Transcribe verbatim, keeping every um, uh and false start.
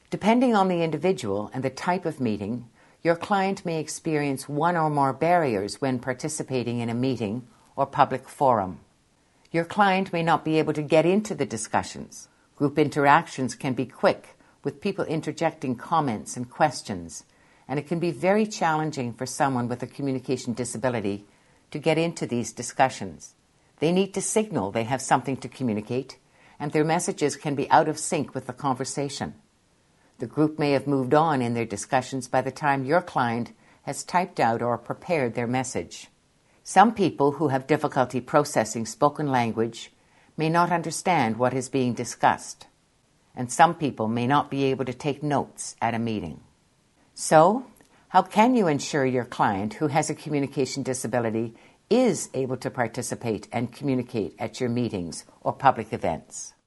Depending on the individual and the type of meeting, your client may experience one or more barriers when participating in a meeting or public forum. Your client may not be able to get into the discussions. Group interactions can be quick, with people interjecting comments and questions, and it can be very challenging for someone with a communication disability to get into these discussions. They need to signal they have something to communicate, and their messages can be out of sync with the conversation. The group may have moved on in their discussions by the time your client has typed out or prepared their message. Some people who have difficulty processing spoken language may not understand what is being discussed, and some people may not be able to take notes at a meeting. So, how can you ensure your client who has a communication disability is able to participate and communicate at your meetings or public events?